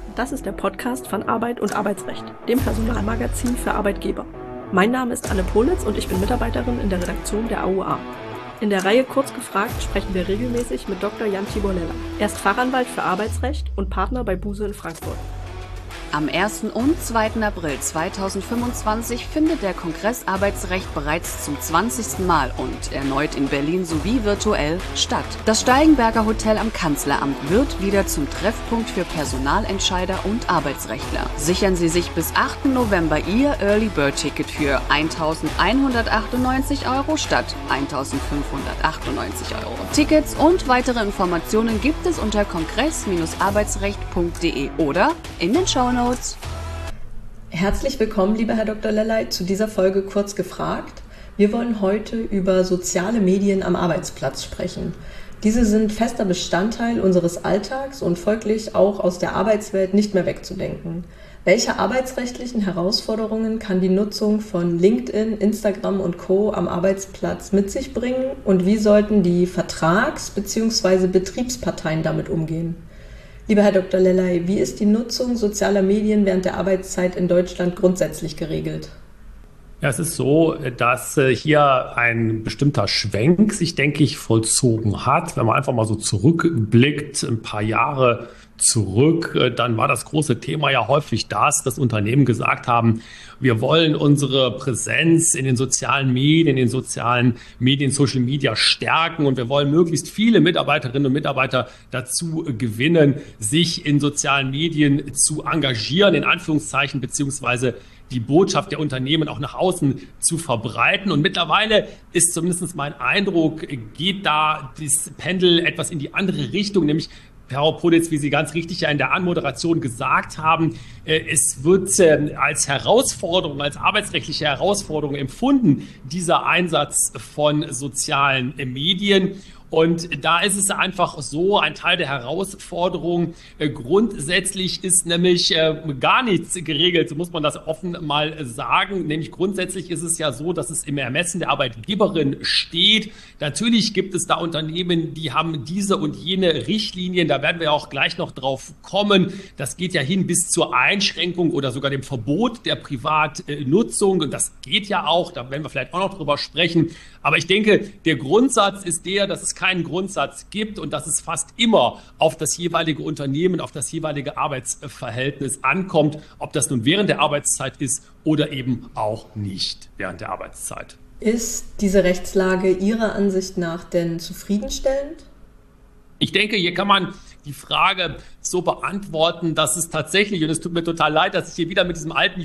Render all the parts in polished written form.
Das ist der Podcast von Arbeit und Arbeitsrecht, dem Personalmagazin für Arbeitgeber. Mein Name ist Anne Politz und ich bin Mitarbeiterin in der Redaktion der AUA. In der Reihe Kurz gefragt sprechen wir regelmäßig mit Dr. Jan Tibor-Leller. Er ist Fachanwalt für Arbeitsrecht und Partner bei Buse in Frankfurt. Am 1. und 2. April 2025 findet der Kongress Arbeitsrecht bereits zum 20. Mal und erneut in Berlin sowie virtuell statt. Das Steigenberger Hotel am Kanzleramt wird wieder zum Treffpunkt für Personalentscheider und Arbeitsrechtler. Sichern Sie sich bis 8. November Ihr Early Bird Ticket für 1.198 € statt 1.598 €. Tickets und weitere Informationen gibt es unter kongress-arbeitsrecht.de oder in den Shownotes. Herzlich willkommen, lieber Herr Dr. Lellay, zu dieser Folge Kurz gefragt. Wir wollen heute über soziale Medien am Arbeitsplatz sprechen. Diese sind fester Bestandteil unseres Alltags und folglich auch aus der Arbeitswelt nicht mehr wegzudenken. Welche arbeitsrechtlichen Herausforderungen kann die Nutzung von LinkedIn, Instagram und Co. am Arbeitsplatz mit sich bringen und wie sollten die Vertrags- bzw. Betriebsparteien damit umgehen? Lieber Herr Dr. Lellay, wie ist die Nutzung sozialer Medien während der Arbeitszeit in Deutschland grundsätzlich geregelt? Ja, es ist so, dass hier ein bestimmter Schwenk sich, denke ich, vollzogen hat. Wenn man einfach mal so zurückblickt, ein paar Jahre zurück, dann war das große Thema ja häufig das, dass Unternehmen gesagt haben, wir wollen unsere Präsenz in den sozialen Medien, Social Media stärken und wir wollen möglichst viele Mitarbeiterinnen und Mitarbeiter dazu gewinnen, sich in sozialen Medien zu engagieren, in Anführungszeichen, beziehungsweise die Botschaft der Unternehmen auch nach außen zu verbreiten. Und mittlerweile ist zumindest mein Eindruck, geht da das Pendel etwas in die andere Richtung, nämlich Frau Politz, wie Sie ganz richtig ja in der Anmoderation gesagt haben, es wird als Herausforderung, als arbeitsrechtliche Herausforderung empfunden, dieser Einsatz von sozialen Medien. Und da ist es einfach so, ein Teil der Herausforderung grundsätzlich ist nämlich gar nichts geregelt, so muss man das offen mal sagen. Nämlich grundsätzlich ist es ja so, dass es im Ermessen der Arbeitgeberin steht. Natürlich gibt es da Unternehmen, die haben diese und jene Richtlinien, da werden wir auch gleich noch drauf kommen. Das geht ja hin bis zur Einschränkung oder sogar dem Verbot der Privatnutzung. Und das geht ja auch, da werden wir vielleicht auch noch drüber sprechen. Aber ich denke, der Grundsatz ist der, dass es keinen Grundsatz gibt und dass es fast immer auf das jeweilige Unternehmen, auf das jeweilige Arbeitsverhältnis ankommt, ob das nun während der Arbeitszeit ist oder eben auch nicht während der Arbeitszeit. Ist diese Rechtslage Ihrer Ansicht nach denn zufriedenstellend? Ich denke, hier kann man die Frage so beantworten, dass es tatsächlich, und es tut mir total leid, dass ich hier wieder mit dieser alten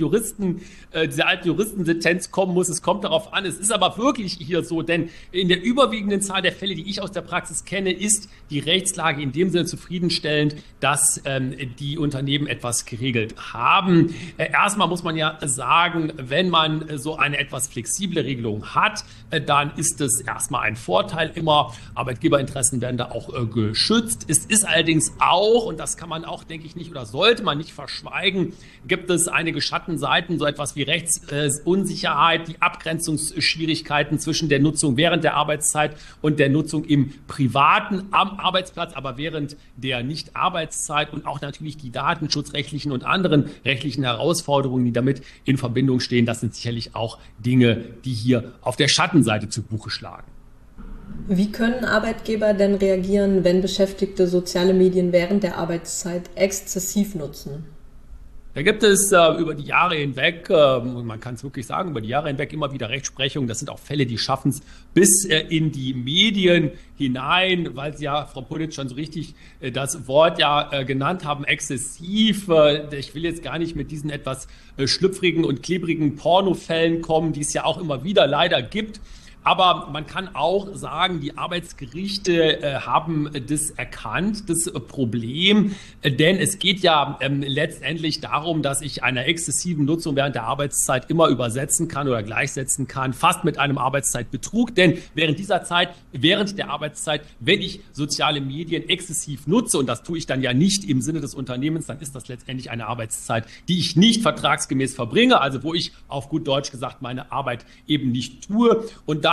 Juristensentenz kommen muss. Es kommt darauf an, es ist aber wirklich hier so, denn in der überwiegenden Zahl der Fälle, die ich aus der Praxis kenne, ist die Rechtslage in dem Sinne zufriedenstellend, dass die Unternehmen etwas geregelt haben. Erstmal muss man ja sagen, wenn man so eine etwas flexible Regelung hat, dann ist es erstmal ein Vorteil immer. Arbeitgeberinteressen werden da auch geschützt. Es ist allerdings auch, und das kann man auch, denke ich, nicht oder sollte man nicht verschweigen, gibt es einige Schattenseiten, so etwas wie Rechtsunsicherheit, die Abgrenzungsschwierigkeiten zwischen der Nutzung während der Arbeitszeit und der Nutzung im Privaten am Arbeitsplatz, aber während der Nicht-Arbeitszeit und auch natürlich die datenschutzrechtlichen und anderen rechtlichen Herausforderungen, die damit in Verbindung stehen. Das sind sicherlich auch Dinge, die hier auf der Schattenseite zu Buche schlagen. Wie können Arbeitgeber denn reagieren, wenn Beschäftigte soziale Medien während der Arbeitszeit exzessiv nutzen? Da gibt es über die Jahre hinweg, man kann es wirklich sagen, über die Jahre hinweg immer wieder Rechtsprechung. Das sind auch Fälle, die schaffen es bis in die Medien hinein, weil Sie ja, Frau Politz, schon so richtig das Wort ja genannt haben, exzessiv. Ich will jetzt gar nicht mit diesen etwas schlüpfrigen und klebrigen Pornofällen kommen, die es ja auch immer wieder leider gibt. Aber man kann auch sagen, die Arbeitsgerichte haben das erkannt, das Problem, denn es geht ja letztendlich darum, dass ich einer exzessiven Nutzung während der Arbeitszeit immer übersetzen kann oder gleichsetzen kann, fast mit einem Arbeitszeitbetrug. Denn während der Arbeitszeit, wenn ich soziale Medien exzessiv nutze, und das tue ich dann ja nicht im Sinne des Unternehmens, dann ist das letztendlich eine Arbeitszeit, die ich nicht vertragsgemäß verbringe, also wo ich auf gut Deutsch gesagt meine Arbeit eben nicht tue. Und da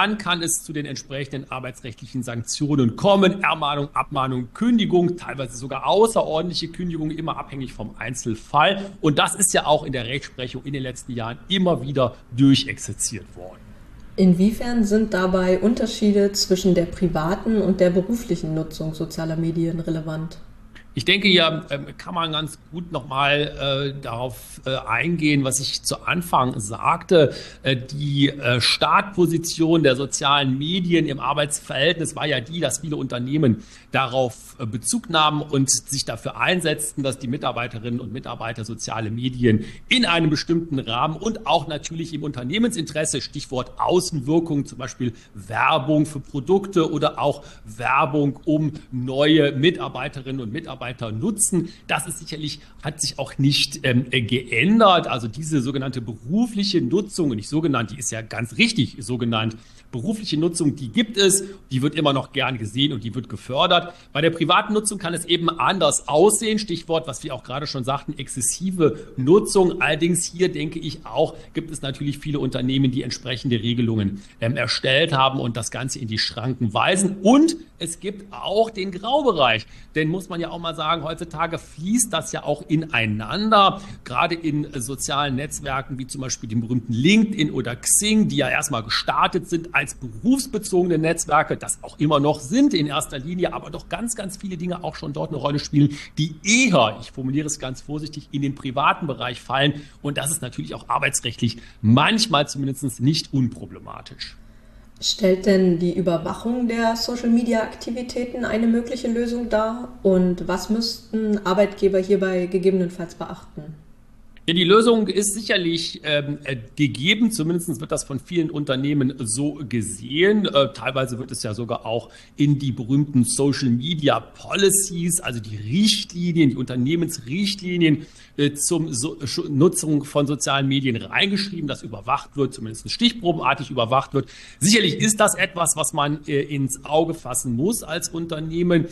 dann kann es zu den entsprechenden arbeitsrechtlichen Sanktionen kommen. Ermahnung, Abmahnung, Kündigung, teilweise sogar außerordentliche Kündigung, immer abhängig vom Einzelfall. Und das ist ja auch in der Rechtsprechung in den letzten Jahren immer wieder durchexerziert worden. Inwiefern sind dabei Unterschiede zwischen der privaten und der beruflichen Nutzung sozialer Medien relevant? Ich denke, hier kann man ganz gut nochmal darauf eingehen, was ich zu Anfang sagte. Die Startposition der sozialen Medien im Arbeitsverhältnis war ja die, dass viele Unternehmen darauf Bezug nahmen und sich dafür einsetzten, dass die Mitarbeiterinnen und Mitarbeiter soziale Medien in einem bestimmten Rahmen und auch natürlich im Unternehmensinteresse, Stichwort Außenwirkung, zum Beispiel Werbung für Produkte oder auch Werbung um neue Mitarbeiterinnen und Mitarbeiter nutzen. Das ist sicherlich, hat sich auch nicht geändert. Also diese sogenannte berufliche Nutzung, und nicht sogenannt, die ist ja ganz richtig so genannt, berufliche Nutzung, die gibt es, die wird immer noch gern gesehen und die wird gefördert. Bei der privaten Nutzung kann es eben anders aussehen. Stichwort, was wir auch gerade schon sagten, exzessive Nutzung. Allerdings hier denke ich auch, gibt es natürlich viele Unternehmen, die entsprechende Regelungen erstellt haben und das Ganze in die Schranken weisen. Und es gibt auch den Graubereich. Denn muss man ja auch mal sagen, heutzutage fließt das ja auch ineinander. Gerade in sozialen Netzwerken wie zum Beispiel dem berühmten LinkedIn oder Xing, die ja erstmal gestartet sind als berufsbezogene Netzwerke, das auch immer noch sind in erster Linie, aber doch ganz, ganz viele Dinge auch schon dort eine Rolle spielen, die eher, ich formuliere es ganz vorsichtig, in den privaten Bereich fallen. Und das ist natürlich auch arbeitsrechtlich manchmal zumindest nicht unproblematisch. Stellt denn die Überwachung der Social-Media-Aktivitäten eine mögliche Lösung dar? Und was müssten Arbeitgeber hierbei gegebenenfalls beachten? Ja, die Lösung ist sicherlich gegeben, zumindest wird das von vielen Unternehmen so gesehen. Teilweise wird es ja sogar auch in die berühmten Social Media Policies, also die Richtlinien, die Unternehmensrichtlinien zum Nutzung von sozialen Medien reingeschrieben, dass überwacht wird, zumindest stichprobenartig überwacht wird. Sicherlich ist das etwas, was man ins Auge fassen muss als Unternehmen.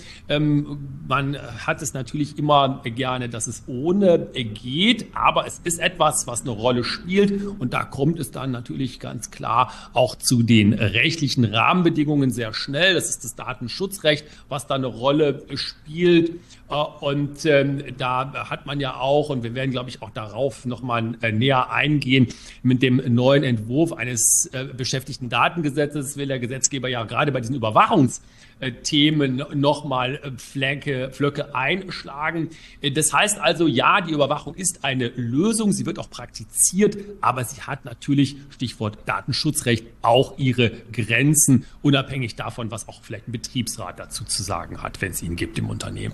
Man hat es natürlich immer gerne, dass es ohne geht, aber es ist etwas, was eine Rolle spielt und da kommt es dann natürlich ganz klar auch zu den rechtlichen Rahmenbedingungen sehr schnell. Das ist das Datenschutzrecht, was da eine Rolle spielt und da hat man ja auch, und wir werden, glaube ich, auch darauf nochmal näher eingehen, mit dem neuen Entwurf eines Beschäftigtendatengesetzes will der Gesetzgeber ja gerade bei diesen Überwachungsthemen nochmal Flöcke einschlagen. Das heißt also, ja, die Überwachung ist eine Lösung, sie wird auch praktiziert, aber sie hat natürlich, Stichwort Datenschutzrecht, auch ihre Grenzen, unabhängig davon, was auch vielleicht ein Betriebsrat dazu zu sagen hat, wenn es ihn gibt im Unternehmen.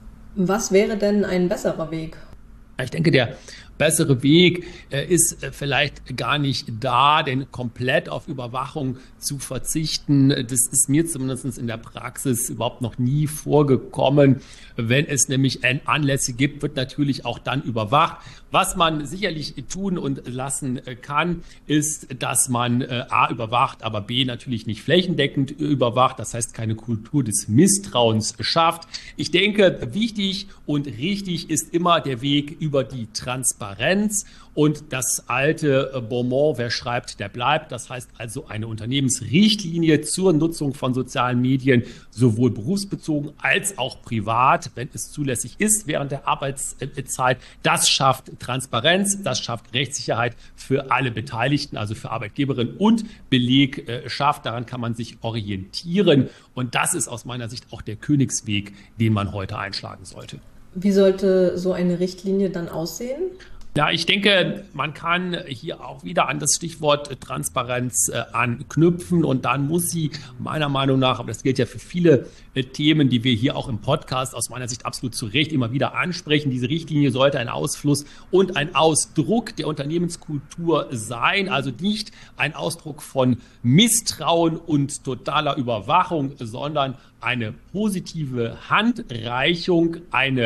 Was wäre denn ein besserer Weg? Ich denke, der bessere Weg ist vielleicht gar nicht da, denn komplett auf Überwachung zu verzichten, das ist mir zumindest in der Praxis überhaupt noch nie vorgekommen. Wenn es nämlich Anlässe gibt, wird natürlich auch dann überwacht. Was man sicherlich tun und lassen kann, ist, dass man A überwacht, aber B natürlich nicht flächendeckend überwacht. Das heißt, keine Kultur des Misstrauens schafft. Ich denke, wichtig und richtig ist immer der Weg über die Transparenz und das alte Bonmot, wer schreibt, der bleibt. Das heißt also eine Unternehmensrichtlinie zur Nutzung von sozialen Medien, sowohl berufsbezogen als auch privat, wenn es zulässig ist während der Arbeitszeit. Das schafft Transparenz, das schafft Rechtssicherheit für alle Beteiligten, also für Arbeitgeberinnen und Belegschaft. Daran kann man sich orientieren und das ist aus meiner Sicht auch der Königsweg, den man heute einschlagen sollte. Wie sollte so eine Richtlinie dann aussehen? Ja, ich denke, man kann hier auch wieder an das Stichwort Transparenz anknüpfen und dann muss sie meiner Meinung nach, aber das gilt ja für viele Themen, die wir hier auch im Podcast aus meiner Sicht absolut zu Recht immer wieder ansprechen. Diese Richtlinie sollte ein Ausfluss und ein Ausdruck der Unternehmenskultur sein, also nicht ein Ausdruck von Misstrauen und totaler Überwachung, sondern eine positive Handreichung, eine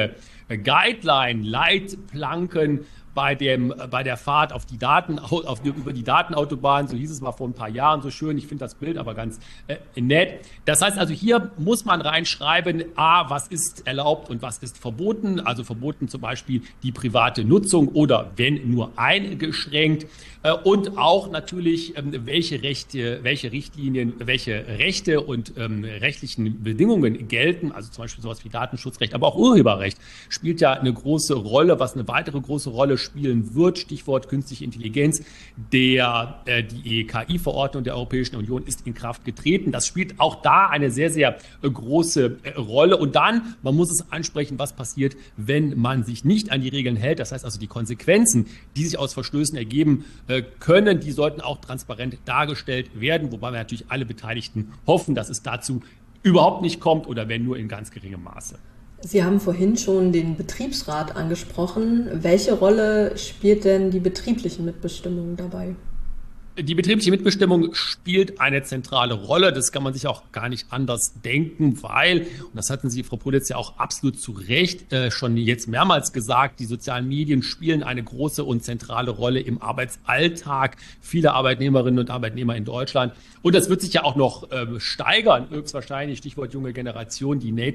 Guideline, Leitplanken bei der Fahrt auf über die Datenautobahn, so hieß es mal vor ein paar Jahren so schön, ich finde das Bild aber ganz nett. Das heißt also, hier muss man reinschreiben, was ist erlaubt und was ist verboten, also verboten zum Beispiel die private Nutzung oder wenn nur eingeschränkt und auch natürlich, welche Richtlinien, welche Rechte und rechtlichen Bedingungen gelten, also zum Beispiel sowas wie Datenschutzrecht, aber auch Urheberrecht spielt ja eine große Rolle, was eine weitere große Rolle spielen wird, Stichwort künstliche Intelligenz, die KI-Verordnung der Europäischen Union ist in Kraft getreten. Das spielt auch da eine sehr, sehr große Rolle. Und dann, man muss es ansprechen, was passiert, wenn man sich nicht an die Regeln hält. Das heißt also, die Konsequenzen, die sich aus Verstößen ergeben können, die sollten auch transparent dargestellt werden, wobei wir natürlich alle Beteiligten hoffen, dass es dazu überhaupt nicht kommt oder wenn nur in ganz geringem Maße. Sie haben vorhin schon den Betriebsrat angesprochen. Welche Rolle spielt denn die betriebliche Mitbestimmung dabei? Die betriebliche Mitbestimmung spielt eine zentrale Rolle. Das kann man sich auch gar nicht anders denken, weil, und das hatten Sie, Frau Politz, ja auch absolut zu Recht schon jetzt mehrmals gesagt, die sozialen Medien spielen eine große und zentrale Rolle im Arbeitsalltag vieler Arbeitnehmerinnen und Arbeitnehmer in Deutschland. Und das wird sich ja auch noch steigern, höchstwahrscheinlich, Stichwort junge Generation,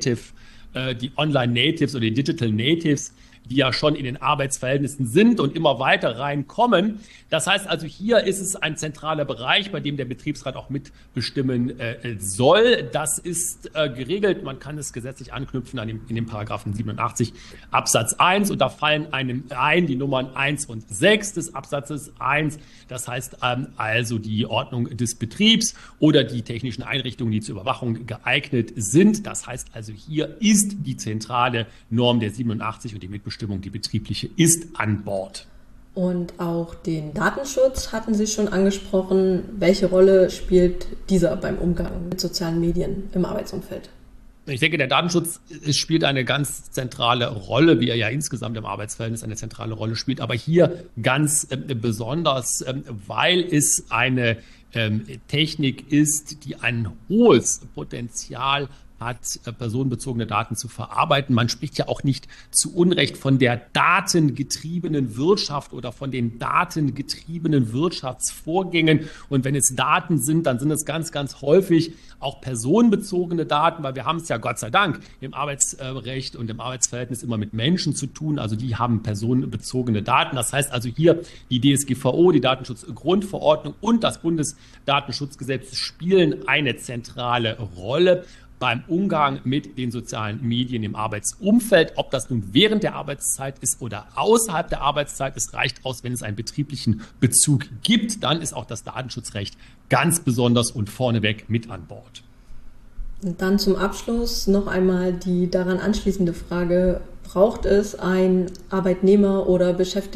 die Online-Natives oder die Digital Natives, die ja schon in den Arbeitsverhältnissen sind und immer weiter reinkommen. Das heißt also, hier ist es ein zentraler Bereich, bei dem der Betriebsrat auch mitbestimmen soll. Das ist geregelt. Man kann es gesetzlich anknüpfen in den Paragraphen 87 Absatz 1 und da fallen einem ein die Nummern 1 und 6 des Absatzes 1. Das heißt also die Ordnung des Betriebs oder die technischen Einrichtungen, die zur Überwachung geeignet sind. Das heißt also, hier ist die zentrale Norm der 87 und die Mitbestimmung, die betriebliche, ist an Bord. Und auch den Datenschutz hatten Sie schon angesprochen. Welche Rolle spielt dieser beim Umgang mit sozialen Medien im Arbeitsumfeld? Ich denke, der Datenschutz spielt eine ganz zentrale Rolle, wie er ja insgesamt im Arbeitsverhältnis eine zentrale Rolle spielt, aber hier ganz besonders, weil es eine Technik ist, die ein hohes Potenzial hat, personenbezogene Daten zu verarbeiten. Man spricht ja auch nicht zu Unrecht von der datengetriebenen Wirtschaft oder von den datengetriebenen Wirtschaftsvorgängen. Und wenn es Daten sind, dann sind es ganz, ganz häufig auch personenbezogene Daten, weil wir haben es ja Gott sei Dank im Arbeitsrecht und im Arbeitsverhältnis immer mit Menschen zu tun. Also die haben personenbezogene Daten. Das heißt also hier die DSGVO, die Datenschutzgrundverordnung und das Bundesdatenschutzgesetz spielen eine zentrale Rolle beim Umgang mit den sozialen Medien im Arbeitsumfeld. Ob das nun während der Arbeitszeit ist oder außerhalb der Arbeitszeit, es reicht aus, wenn es einen betrieblichen Bezug gibt, dann ist auch das Datenschutzrecht ganz besonders und vorneweg mit an Bord. Und dann zum Abschluss noch einmal die daran anschließende Frage: Braucht es ein Arbeitnehmer- oder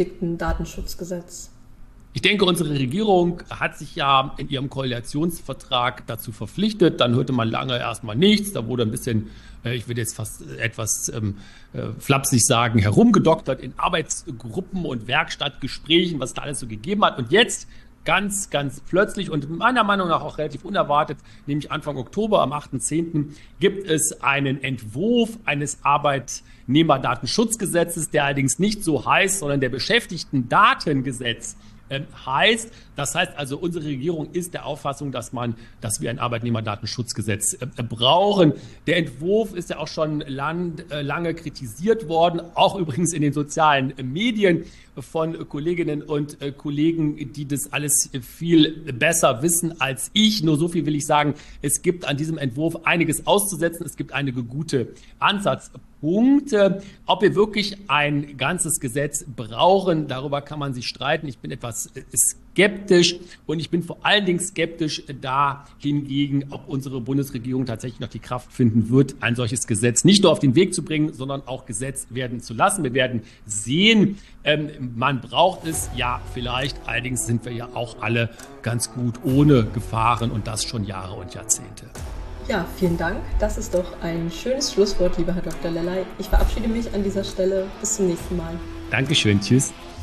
Beschäftigten-Datenschutzgesetz? Ich denke, unsere Regierung hat sich ja in ihrem Koalitionsvertrag dazu verpflichtet. Dann hörte man lange erstmal nichts. Da wurde ein bisschen, ich würde jetzt fast etwas flapsig sagen, herumgedoktert in Arbeitsgruppen und Werkstattgesprächen, was da alles so gegeben hat. Und jetzt ganz, ganz plötzlich und meiner Meinung nach auch relativ unerwartet, nämlich Anfang Oktober, am 8.10., gibt es einen Entwurf eines Arbeitnehmerdatenschutzgesetzes, der allerdings nicht so heißt, sondern der Beschäftigtendatengesetz heißt. Das heißt also, unsere Regierung ist der Auffassung, dass wir ein Arbeitnehmerdatenschutzgesetz brauchen. Der Entwurf ist ja auch schon lange kritisiert worden, auch übrigens in den sozialen Medien von Kolleginnen und Kollegen, die das alles viel besser wissen als ich. Nur so viel will ich sagen, es gibt an diesem Entwurf einiges auszusetzen. Es gibt einige gute Ansatzpunkte. Ob wir wirklich ein ganzes Gesetz brauchen, darüber kann man sich streiten. Ich bin etwas skeptisch und ich bin vor allen Dingen skeptisch dahingegen, ob unsere Bundesregierung tatsächlich noch die Kraft finden wird, ein solches Gesetz nicht nur auf den Weg zu bringen, sondern auch Gesetz werden zu lassen. Wir werden sehen, man braucht es, ja, vielleicht. Allerdings sind wir ja auch alle ganz gut ohne Gefahren und das schon Jahre und Jahrzehnte. Ja, vielen Dank. Das ist doch ein schönes Schlusswort, lieber Herr Dr. Lellay. Ich verabschiede mich an dieser Stelle. Bis zum nächsten Mal. Dankeschön. Tschüss.